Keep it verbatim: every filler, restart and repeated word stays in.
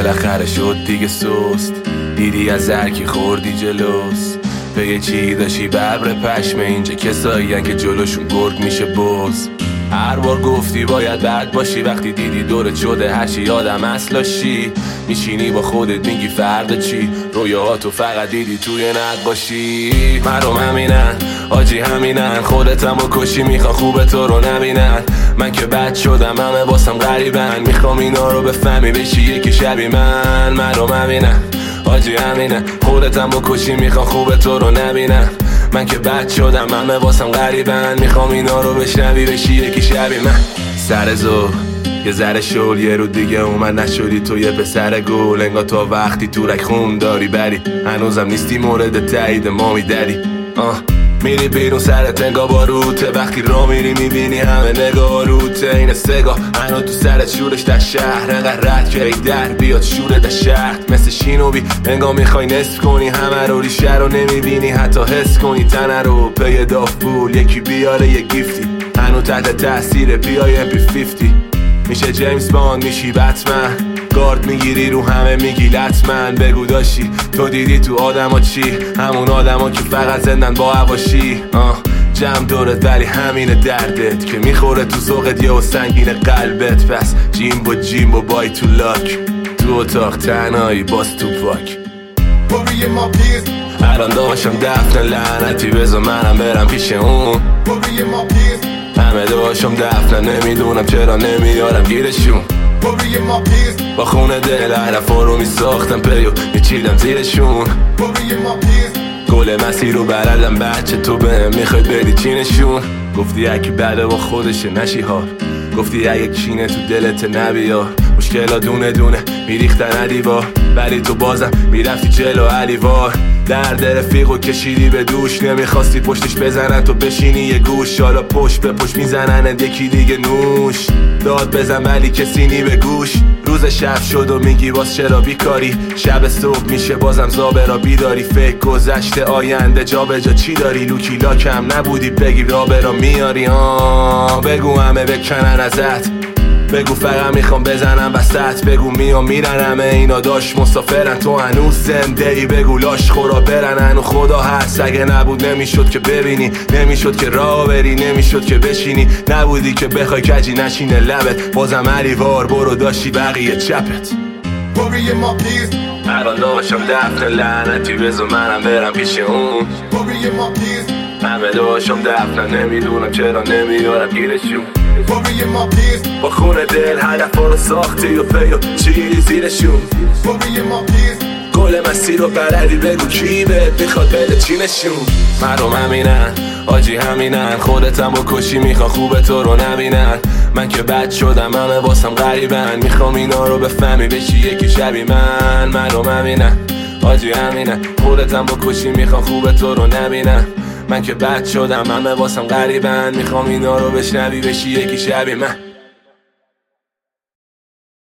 بالاخره شد دیگه سست، دیدی از هرکی خوردی جلوس. به چی داشتی ببر پشم، اینجا کسایین که جلوشون گرگ میشه بز. هر بار گفتی باید بد باشی، وقتی دیدی دورت شده هرچی یادم اصلاشی. میشینی با خودت میگی فردا چی، رویاهاتو فقط دیدی توی نقاشی. مردم همینن آجی همینن، خودتم با کشی میخوان خوب تو رو نبینن. من که بد شدم همه واسم غریبن، میخوام اینا رو بفهمی بشی یکی شبی من. مردم همینن آجی همینن، خودتم با کشی میخوان خوب تو رو نبینن. من که بد شدم همه واسم غریبن، میخوام اینا رو بشنوی بشی یکی شبی من. سر زور یه ذره شل، یه رو دیگه اومد نشدی تو یه پسر گل. انگار تا وقتی تورک خون داری بری، هنوزم نیستی مورد تایید مامی دری. آه میری بیرون سرت انگار باروته، وقتی را میری میبینی همه نگاه روته. این سگاه هنو تو سرت شورش در شهر، انقدر رد که ای در بیاد شوره در شهر. مثل شینوبی انگار میخوای نصف کنی همه رو، ریشه رو نمیبینی حتی حس کنی تنه رو. پی دافول یکی بیاره یه گیفتی، هنو تحت تاثیر بیای ام پی پنجاه. میشه جیمز باند میشی بتمن، گارد میگیری رو همه میگی لطمن. بگو داشتی تو دیدی تو آدم ها چی، همون آدم ها که فقط زندن با هواشی. آه جمع دورت ولی همین دردت که میخوره تو ذوقت یه و سنگین قلبت. پس جیم با جیم با بای تو لاک، تو اتاق تنهایی باز تو پاک. الان داشتم دفن لعنتی، بذار منم برم پیش اون. همه داشتم دفن نمیدونم چرا نمیارم گیرشون. با خونه دل حرفا رو میساختم پیو میچیدم زیرشون. گل مسیر رو بردم بچه تو بهم میخوای بدی چینشون. گفتی اگه بده با خودشه نشی ها، گفتی اگه کینه تو دلت نبیار. مشکلا دونه دونه میریختن دیوار، ولی تو بازم میرفتی جلو علیوار. درد رفیقو کشیدی به دوش، نمیخواستی پشتش بزنن تو بشینی یه گوش. حالا پشت به پشت میزنن یکی دیگه نوش. داد بزن ولی کسی نی به گوش. روز شب شد و میگی باز چرا بیکاری، شب صبح میشه بازم زابه را بیداری. فکر گذشته آینده جا به جا چی داری، لوکی لاکم نبودی بگی رابه را میاری. آه بگو همه بکنن ازت، بگو فقط میخوام بزنم وسط. بگو میام میرن همه اینا داشت مسافرن، تو هنوز زنده ای. بگو لاش خورا برن هنو خدا هست، اگه نبود نمیشد که ببینی، نمیشد که راه بری، نمیشد که بشینی. نبودی که بخوای کجی نشینه لبت، بازم علیوار برو داشتی بقیه چپت. الان داشتم دفن لعنتی، بذار منم برم پیش اون. همه داشتم دفن نمیدونم چرا نمیارم گیرشون. با خونه دل هدفا رو ساختی و پیو چی زیرشون. گل مسیر رو بلدی بگو کی بهت میخواد بده چینشون. مردم همینن آجی همینن، خودتم با کشی میخوان خوب تو رو نبینن. من که بد شدم همه واسم غریبن، میخوام اینا رو بفهمی بشی یکی شبی من. مردم همینن آجی همینن، خودتم با کشی میخوان خوب تو رو نبینن. من که بد شدم همه واسم غریبن، میخوام اینا رو بشنوی بشی یکی شبی من.